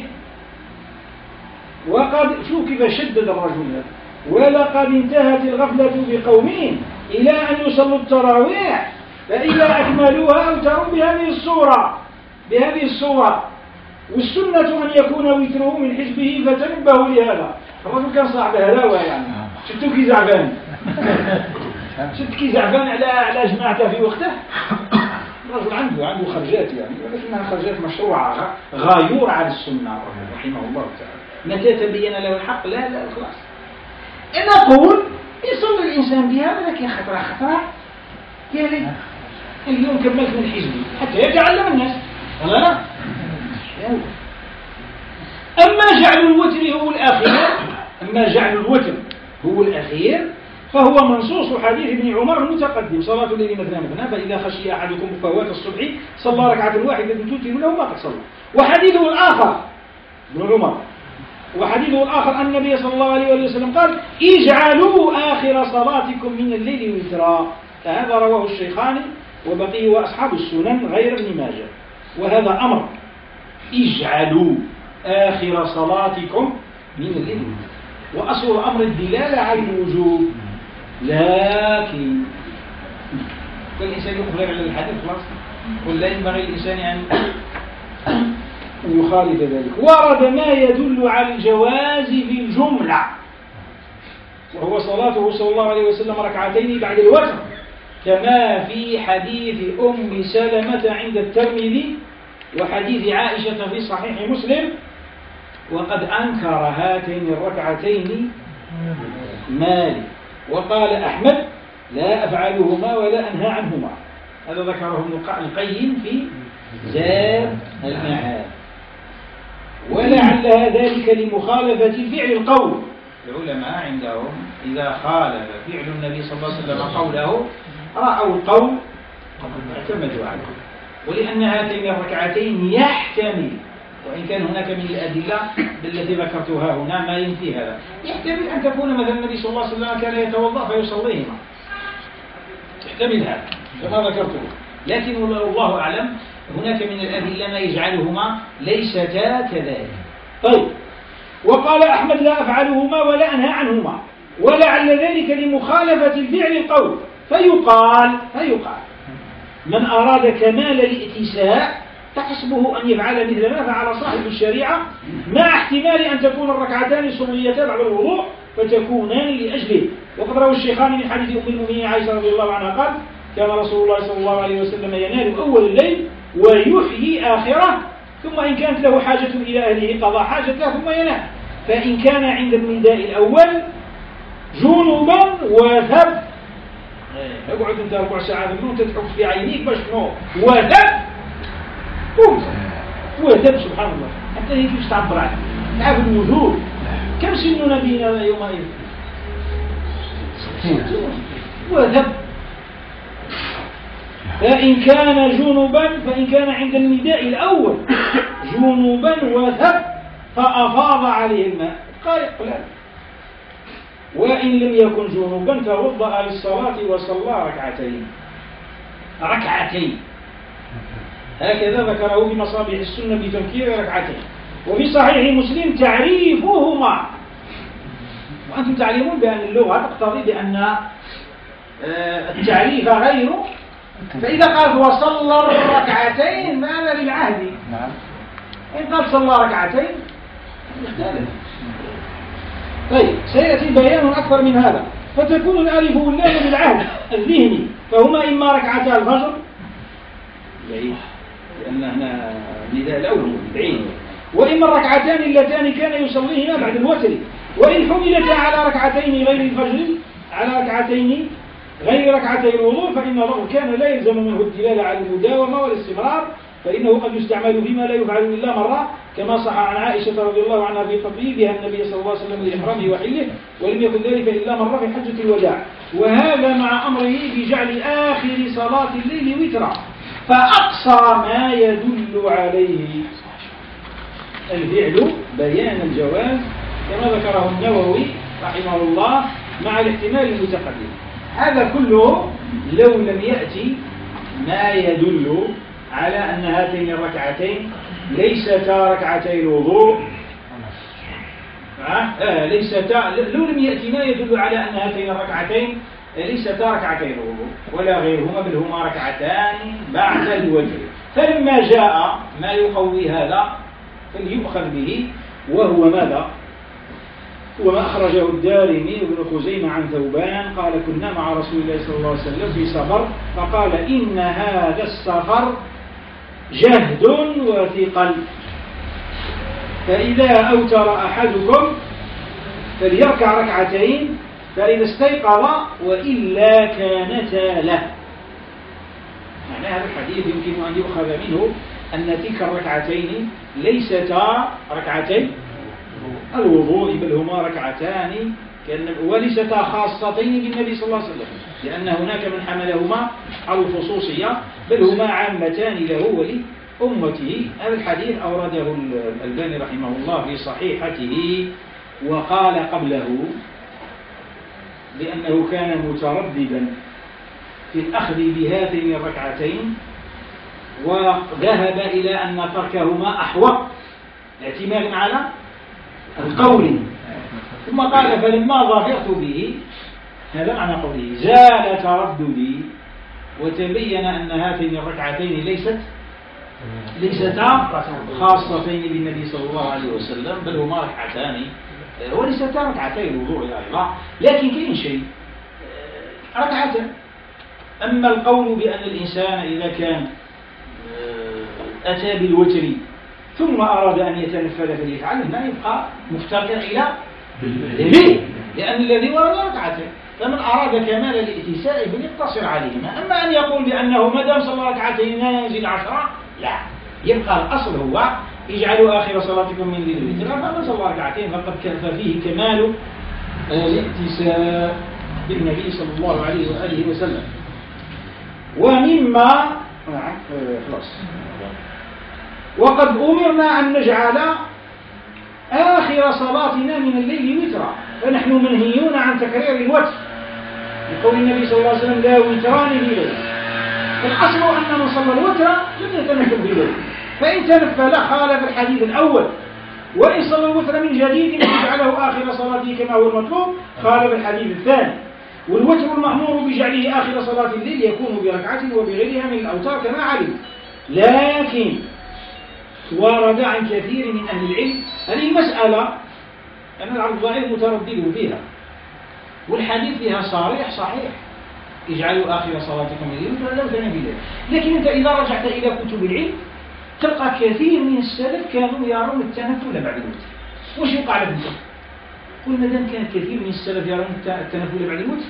وقد شو كيف شدد الرجل هذا. ولقد انتهت الغفلة بقومين إلى أن يصلوا التراويح فإذا أكملوها أوتروا بهذه الصورة بهذه الصورة. والسنة أن يكون وتره من حزبه فتنبهوا لهذا. الرجل كان صاحب هلاوة يعني شفتوا كي زعفان شفت كي زعفان على على جماعته في وقته. الرجل عنده عنده خرجات يعني ولكنها خرجات مشروعة غايور على السنة رحمه الله تعالى. متى تبين له الحق لا لا خلاص. أنا أقول يصلي الإنسان بها ولكن خطرة خطرة يعني اليوم كملت من حزبي حتى يتعلم الناس ولا لا. أما جعل الوتر هو الأخير أما جعل الوتر هو الأخير فهو منصوص حديث ابن عمر المتقدم صلاة الليل مثنى مثنى فإذا خشي أحدكم فوات الصبح صلى ركعة واحدة توتر له ما قد صلى. وحديثه الآخر ابن عمر وحديثه الآخر أن النبي صلى الله عليه وسلم قال اجعلوا آخر صلاتكم من الليل وترا. فهذا رواه الشيخان وبقي وأصحاب السنن غير ابن ماجه. وهذا أمر اجعلوا آخر صلاتكم من الليل. وأصل أمر الدلالة على الوجوب لكن الإنسان يخبر على الحديث خلاص ولا ينبغي الإنسان يعني يخالف ذلك. ورد ما يدل على الجواز في الجملة وهو صلاته صلى الله عليه وسلم ركعتين بعد الوتر كما في حديث أم سلمة عند الترمذي وحديث عائشة في صحيح مسلم. وقد أنكر هاتين الركعتين مالك وقال أحمد لا أفعلهما ولا أنهى عنهما. هذا ذكره ابن القيم في زاد المعاد. ولعل ذلك لمخالفة فعل القول. العلماء عندهم إذا خالف فعل النبي صلى الله عليه وسلم قوله رأوا القول اعتمدوا عليه. ولأن هاتين الركعتين يحتمل وإن كان هناك من الأدلة التي ذكرتها هنا ما ينفي هذا. يحتمل أن تكون مثلا النبي صلى الله عليه وسلم كان يتوضأ فيصليهما، يحتمل هذا كما ذكرته، لكن والله أعلم هناك من الأدلة ما يجعلهما ليستا كذلك. طيب، وقال أحمد لا أفعلهما ولا أنهى عنهما، ولعل ذلك لمخالفة الفعل القول، فيقال فيقال من أراد كمال الائتساء فحسبه أن يفعل مثل ما فعل صاحب الشريعة، مع احتمال أن تكون الركعتان صليتا بعد الوضوء فتكونان لأجله. وقد روى الشيخان من حديث أم المؤمنين عائشة رضي الله عنها قال كان رسول الله صلى الله عليه وسلم ينام أول الليل ويحيي آخره، ثم إن كانت له حاجة إلى أهله قضى حاجته ثم ينام. فإن كان عند النداء الأول جنوبا وثب، اقعد انت ربع ساعة بدون تتحف في عينيك باش تنوم، وثب قوم وثب سبحان الله، حتى هيك باش تعبر عنه تعب الوجود. كم سن نبينا يومئذ؟ وثب. فإن كان جنوبا فإن كان عند النداء الأول جنوبا وثب فأفاض عليه الماء قال قلال، وإن لم يكن جنوبا توضأ للصلاة وصلى ركعتين ركعتين هكذا ذكره بمصابيح السنة بتنكير ركعتين. وفي صحيح مسلم تعريفهما، وأنتم تعلمون بأن اللغة تقتضي بأن التعريف غير، فإذا قال وصلى ركعتين ماذا للعهد؟ إن قال صلى ركعتين يختلف. طيب، سيأتي بيان أكثر من هذا. فتكون الألف واللام بالعهد الذهني، فهما إما ركعتا الفجر بعيد لأن هنا نداء الأول بعيد، وإما الركعتان اللتان كان يصليهما بعد الوتر، وإن حملتا على ركعتين غير الفجر على ركعتين غير ركعتي الوضوء فإن الأمر كان لا يلزم منه الدلالة على المداومة والاستمرار، فإنه قد يستعمل فيما لا يفعل إلا مرة، كما صح عن عائشة رضي الله عنها في تطبيبها النبي صلى الله عليه وسلم لإحرامه وحله، ولم يكن ذلك إلا مرة في حجة الوداع. وهذا مع أمره بجعل آخر صلاة الليل وترا، فأقصى ما يدل عليه الفعل بيان الجواز كما ذكره النووي رحمه الله مع الاحتمال المتقدم. هذا كله لو لم يأتي ما يدل على أن هاتين الركعتين ليستا ركعتي الوضوء، آه ليستا لو لم يأتي ما يدل على أن هاتين الركعتين ليستا ركعتي الوضوء ولا غيرهما، بل هما ركعتان بعد الوتر. فلما جاء ما يقوي هذا فليؤخذ به، وهو ماذا؟ وما أخرجه الدارمي وابن خزيمة عن ثوبان قال كنا مع رسول الله صلى الله عليه وسلم في سفر فقال إن هذا السفر جهد وثقل، فإذا أوتر أحدكم فليركع ركعتين فإذا استيقظ وإلا كانتا له. معنى هذا الحديث يمكن أن يؤخذ منه أن تلك الركعتين ليستا ركعتين الوضوء، بل هما ركعتان وليستا خاصتين بالنبي صلى الله عليه وسلم، لأن هناك من حملهما على الخصوصية، بل هما عامتان له ولأمته. هذا الحديث أورده الألباني رحمه الله في صحيحته، وقال قبله لأنه كان مترددا في الأخذ بهاتين الركعتين وذهب إلى أن تركهما أحوط اعتمادا على القول، ثم قال فلما ظفرت به، هذا معنى قوله زال ترددي وتبين أن هاتين الركعتين ليست ليستا خاصتين بالنبي صلى الله عليه وسلم، بل هما ركعتان وليستا ركعتين الوضوء أيضا، لكن كاين شيء ركعتان. أما القول بأن الإنسان إذا كان أتى بالوتر ثم أراد أن يتنفل فليفعل ما يبقى مفتقر إلى به، لأن الذي ورد ركعتين، فمن أراد كمال الائتساء فليقتصر عليهما. أما أن يقول بأنه ما دام صلى ركعتين ينزل عشرة، لا، يبقى الأصل هو اجعلوا آخر صلاتكم من الليل وترا، فمن صلى ركعتين فقد كفى فيه كمال الائتساء بالنبي صلى الله عليه وآله وسلم. ومما خلاص وقد أمرنا أن نجعل آخر صلاتنا من الليل وترا، فنحن منهيون عن تكرير الوتر لقول النبي صلى الله عليه وسلم لا وتران في ليلة. فالأصل أن من صلى الوتر لم يتنفل في ليلة، فإن تنفل خالف الحديث الأول، وإن صلى الوتر من جديد وجعله آخر صلاته كما هو المطلوب خالف الحديث الثاني. والوتر المأمور بجعله آخر صلاة الليل يكون بركعة وبغيرها من الأوتار كما علم. لكن ورد عن كثير من أهل العلم هذه المسألة أن العبد الضعيف متردد فيها، والحديث فيها صريح صحيح اجعلوا آخر صلاتكم الليل لو كان بليل. لكن أنت إذا رجعت إلى كتب العلم تلقى كثير من السلف كانوا يرون التنفل بعد الوتر. وش يقع لك أنت؟ قل مادام كان كثير من السلف يرون التنفل بعد الوتر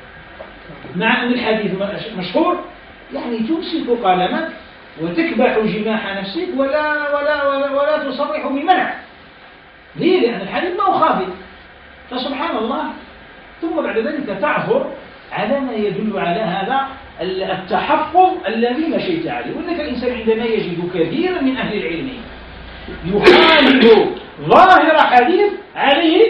مع أن الحديث مشهور، يعني تمسك قلمك وتكبح جماح نفسك ولا ولا ولا, ولا تصرح بالمنع. ليه؟ لأن الحديث ما هو خافي، فسبحان الله. ثم بعد ذلك تعثر على ما يدل على هذا التحفظ الذي مشيت عليه. وإنك الإنسان عندما يجد كثيرا من أهل العلم يخالف ظاهر حديث عليه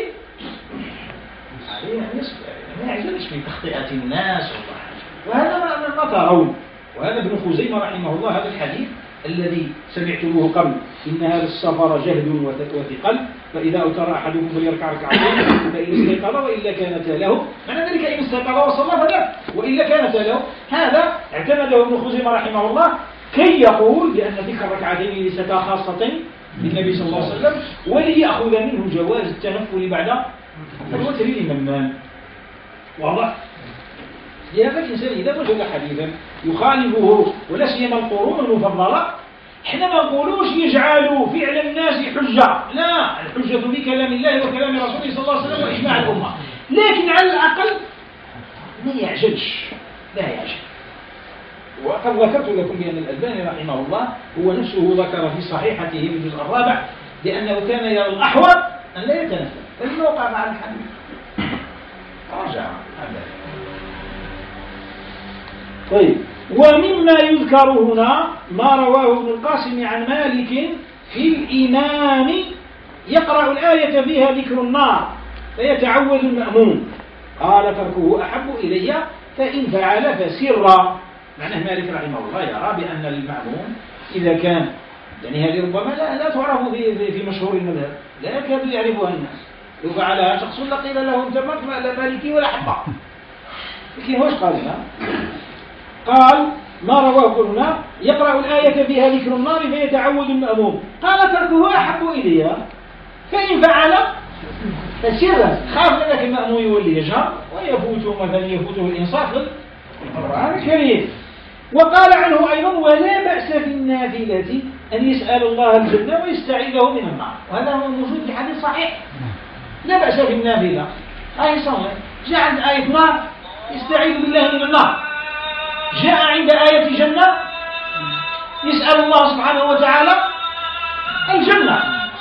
عليه أن يصبر، ما يعجبش في تخطئة الناس وهذا ما ترون. وهذا ابن خزيمة رحمه الله هذا الحديث الذي سمعتموه قبل إن هذا السفر جهد وثقل فإذا أوتر أحدكم فليركع ركعتين فإن استيقظ وإلا كانت له، معنى ذلك إن استيقظ وصلى فلا وإلا كانت له. هذا اعتمده ابن خزيمة رحمه الله كي يقول بأن تلك الركعتين ليستا خاصتين بالنبي صلى الله عليه وسلم، وليأخذ منه جواز التنفل بعد الوتر لمن واضح. لهذا الإنسان إذا وجد حديثا يخالفه ولا سيما القرون المفضلة، احنا ما نقولوش يجعلوا فعل الناس حجة، لا، الحجة بكلام الله وكلام رسوله صلى الله عليه وسلم وإجماع الأمة، لكن على الأقل ما يعجلش، لا يعجل. وقد ذكرت لكم بأن الألباني رحمه الله هو نفسه ذكر في صحيحته في الجزء الرابع لأنه كان يرى الأحوط أن لا يتنفل، فلما وقع مع الحديث رجع. طيب، ومما يذكر هنا ما رواه ابن القاسم عن مالك في الإمام يقرأ الآية فيها ذكر النار فيتعوذ المأموم، قال تركه أحب إلي فإن فعل فسرا. معناه مالك رحمه الله يرى بأن المأموم إذا كان، يعني هذه ربما لا, لا تعرف في, في مشهور المذهب، لا يكاد يعرفها الناس، لو فعلها شخص لقيل له انت لا مالكي ولا حبا، لكن هوش قال هنا؟ قال ما رواه هنا يقرأ الآية فيها ذكر النار فيتعوذ المأموم، قال تركه أحب إلي فإن فعل فسرا، خاف لك المأموم يولي يجهر ويفوته مثلا يفوته الإنصاف في القرآن الكريم. وقال عنه أيضا ولا بأس في النافلة أن يسأل الله الجنة ويستعيذه من النار، وهذا هو موجود في حديث صحيح. لا بأس في النافلة، آية صحيح جاء عند آية نار يستعيذ بالله من النار، جاء عند آية جنة يسأل الله سبحانه وتعالى الجنة.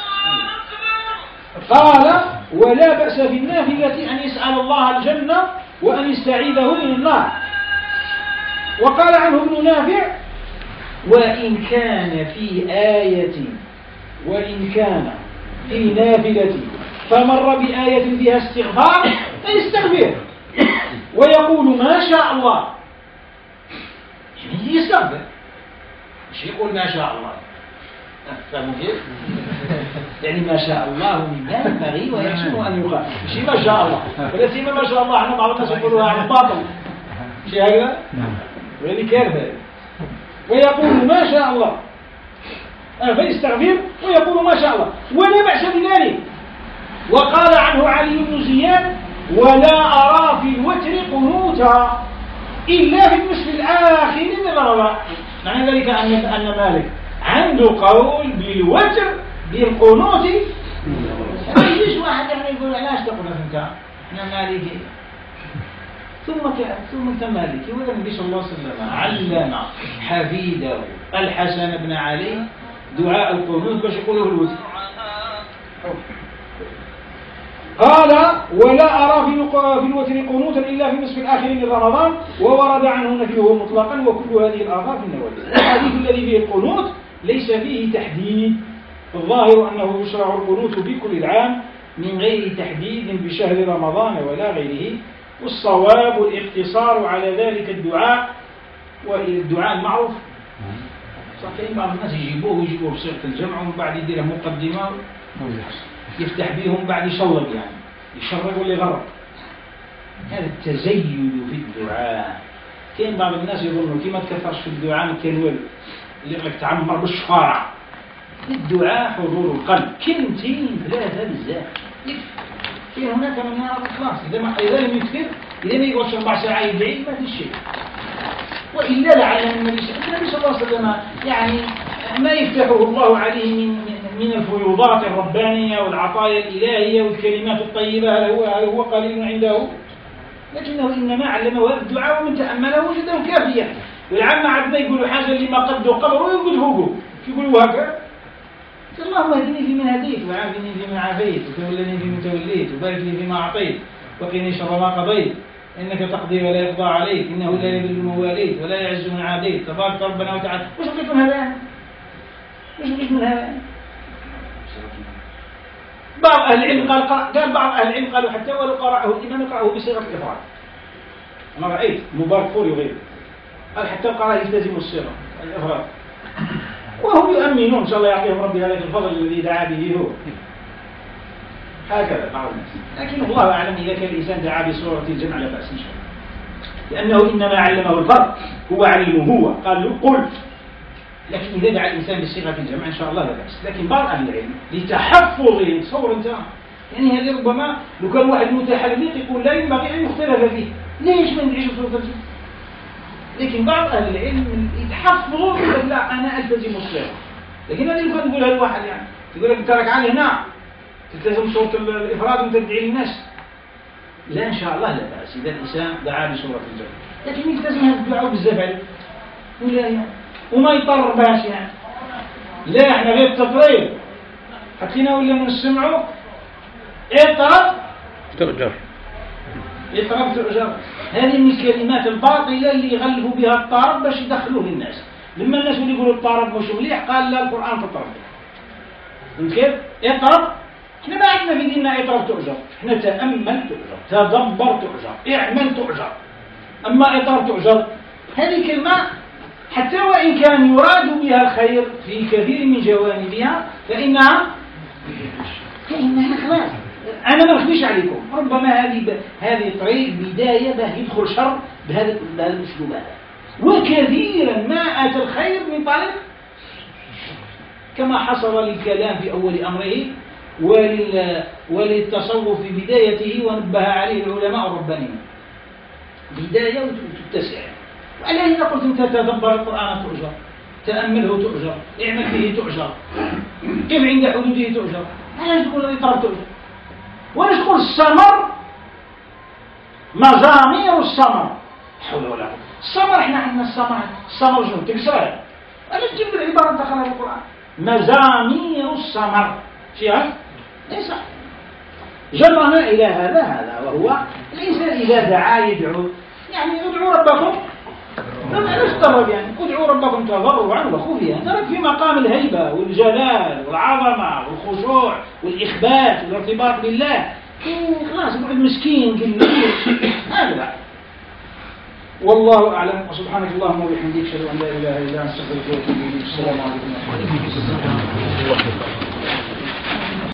قال ولا بأس في النافلة أن يسأل الله الجنة وأن يستعيذه من النار. وقال عنه ابن نافع وإن كان في آية وإن كان في نافلة فمر بآية فيها استغفار فيستغفر ويقول ما شاء الله، يعني يستغفر مش يقول ما شاء الله، فهموا كيف؟ يعني ما شاء الله مما ينبغي ويحسن أن يقال، مش ما شاء الله، ولا سيما ما شاء الله احنا بعض الناس يقولوها عن باطل شيء هكذا وهذه كارثة. ويقول ما شاء الله فيستغفر ويقول ما شاء الله ولا بأس بذلك. وقال عنه علي بن زياد ولا أرى في الوتر قنوتا إلا في النصف الآخر من رمضان. معنى ذلك أن أن مالك عنده قول بالوتر بالقنوت. ما يجيش واحد يعني يقول علاش تقنط أنت؟ إحنا مالكي. ثم ثم أنت مالكي، ولا النبي صلى الله عليه وسلم علم حفيده الحسن بن علي دعاء القنوت باش يقولوه الوتر. قال ولا أرى في الوتر قنوتا إلا في نصف الآخر من رمضان، وورد عنه نفيه مطلقا وكل هذه الآثار في النوافل. الحديث الذي فيه القنوت ليس فيه تحديد. الظاهر أنه يشرع القنوت بكل العام من غير تحديد بشهر رمضان ولا غيره، والصواب الاقتصار على ذلك الدعاء، والدعاء المعروف. صحيح بعض الناس يجيبوه ويجيبوه بصيغة الجمع ومن بعد يدير مقدمة يفتح بيهم بعد يشرق، يعني يشرق ولا يغرق. هذا التزيد في الدعاء. كاين بعض الناس يظنوا كي ما تكثرش في الدعاء ما كان والو، اللي يقول لك تعمر بالشفارة. الدعاء حضور القلب، كلمتين ثلاثة بزاف كاين هناك من يرى خلاص. إذا ما إذا لم يكثر، إذا ما يقعدش أربع ساعات يدعي ما في شيء. وإلا لعل النبي صلى الله عليه وسلم يعني ما يفتحه الله عليه من من الفيوضات الربانية والعطايا الإلهية والكلمات الطيبة هو هو قليل عنده، لكنه إنما علمه الدعاء ومن تأمله وجده كافيا. والعامة عاد ما يقولوا حاجة اللي ما قدوا قبره ويقول فوقه يقولوا هكذا. اللهم اهدني فيمن هديت وعافني فيمن عافيت وتولني فيمن توليت وبارك لي فيما أعطيت وقني شر ما قضيت إنك تقضي ولا يقضى عليك إنه لا يذل من واليت ولا يعز من عاديت تبارك ربنا وتعالى. وش بقيت من هذا؟ وش بقيت من هذا؟ بعض أهل العلم قال قال بعض أهل العلم قالوا حتى ولو قرأه الإمام يقرأه بصيغة الإفراد. أنا رأيت مبارك فوري وغيره قال حتى القراء يلتزم الصيغة الإفراد، وهم يؤمنون إن شاء الله يعطيهم ربي هذا الفضل الذي دعا به هو. هكذا بعض الناس، لكن الله أعلم إذا كان الإنسان دعا بصورة الجمع لا بأس إن شاء الله، لأنه إنما علمه الفرق، هو علمه هو قال له قل. لكن إذا دعا الإنسان بصيغة الجمع إن شاء الله لا بأس. لكن بعض أهل العلم لتحفظهم تصور أنت يعني هذه ربما لو كان واحد متحلق يقول لا ينبغي أن يختلف فيه، ليش ما ندعيش بصورة الجمع؟ لكن بعض أهل العلم يتحفظوا يقول لا أنا ألتزم الصيغة. لكن هذه لو كان يقولها الواحد يعني يقول لك أنت ركعان هنا تلتزم صورة الإفراد وأنت تدعي للناس، لا إن شاء الله لا بأس إذا الإنسان دعا بصورة الجمع. لكن يلتزم هذا الدعاء بالزاف عليه ولا يعني وما يضطر باش يعني لا احنا غير التطريب حكينا ولا نسمعوا اضطرب تؤجر اضطرب تؤجر. هذه من الكلمات الباطلة اللي يغلبوا بها الطرب باش يدخلوه للناس. لما الناس اللي يقولوا الطرب مش مليح قال لا القرآن تطرب. فهمت كيف؟ اضطرب احنا ما عندنا في ديننا اضطرب تؤجر، احنا تأمل تؤجر، تدبر تؤجر، اعمل تؤجر. اما اضطرب تؤجر هذه كلمة حتى وإن كان يراد بها الخير في كثير من جوانبها فإنها فإنها خلاص أنا ما أخفيش عليكم ربما هذه هذه الطريق بداية به يدخل شر بهذا الأسلوب هذا، وكثيرا ما أتى الخير من طريق كما حصل للكلام في أول أمره وللتصوف في بدايته ونبه عليه العلماء الربانيين بداية وتتسع. وعليه إذا قلت أنت تدبر القرآن تؤجر، تأمله تؤجر، اعمل به تؤجر، قف عند حدوده تؤجر. أنا تقول الإطراب تؤجر ولا تقول السمر مزامير السمر حول ولا قوة. السمر احنا عندنا السمر السمر شنو تكسره أنا تجيب العبارة أنت خلال القرآن مزامير السمر شيء ليس جرنا إلى هذا هذا وهو الإنسان إذا دعا يدعو يعني ادعوا ربكم لا يستغرب يعني ادعوا ربكم تضرعا وخفيا. ترك في مقام الهيبة والجلال والعظمة والخشوع والإخبات والارتباط بالله خلاص يقعد مسكين كلمة هذا. والله أعلم وسبحانك اللهم وبحمدك أشهد أن لا إله إلا أنت أستغفرك وأتوب إليك. السلام عليكم ورحمة الله وبركاته.